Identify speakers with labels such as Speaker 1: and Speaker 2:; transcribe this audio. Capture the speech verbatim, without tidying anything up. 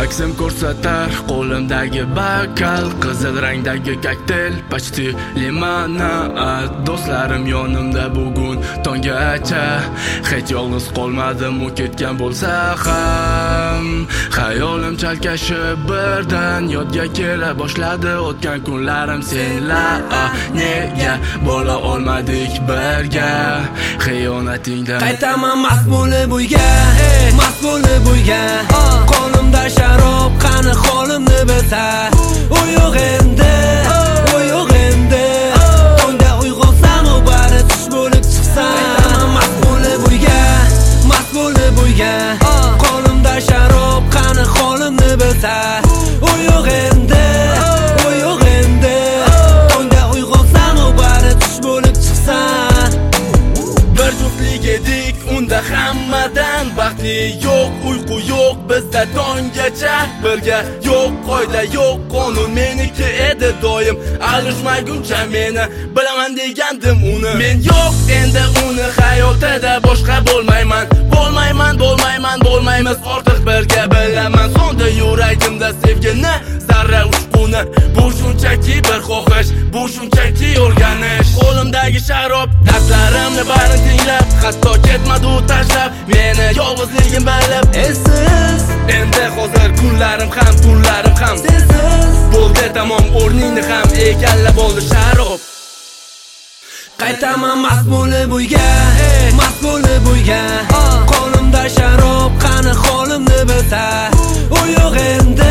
Speaker 1: aksim ko'rsatar qo'limdagi bakal, qizil rangdagi kokteyl, почти limonad. Do'stlarim yonimda bugun tonggacha, hech yolg'iz qolmadim, u ketgan bo'lsa ham. Xayolim chalkashib birdan yodga kela boshladi o'tgan kunlarim senlar. Nega bo'la olmadik birga xiyonatingdan?
Speaker 2: Qaytaman mast bo'lib uyga, mast bo'lib uyga. Qo'limda sharob, qani holimni bilsa. U yo'q endi, u yo'q endi. Tongda uyg'onsam u bari tush bo'lib chiqsa. Qaytaman mast bo'lib uyga, mast bo'lib uyga. Qo'limda sharob, qani holimni bilsa. U yo'q endi, u yo'q endi. Tongda uyg'onsam u bari tush bo'lib chiqsa.
Speaker 1: Bir juftlik edik, unda hammadan baxtli yo'q, uyqu yo'q bizda tonggacha birga. Yo'q qoida, yo'q qonun, meniki edi doim. Alishmaguncha meni bilaman degandim uni. Men yo'q endi uni hayotida boshqa bo'lmayman. Bo'lmayman, bo'lmayman, bo'lmaymiz ortiq birga. Bilaman sonda yuragimda sevgini, zarra uchquni. Bu shunchaki bir xohish, bu shunchaki o'rganish. Qo'limdagi sharob, dardlarimni barini tinglab, hatto ketmadi u tashlab meni yolg'izligim bilib.
Speaker 2: Esiz
Speaker 1: endi hozir kunlarim ham tunlarim ham
Speaker 2: sensiz
Speaker 1: bo'ldi tamom, o'rningni ham egallab oldi sharob.
Speaker 2: Qaytaman mast bo'lib uyga, mast bo'lib uyga. Qo'limda sharob, qani holimni bilsa. U yo'q endi,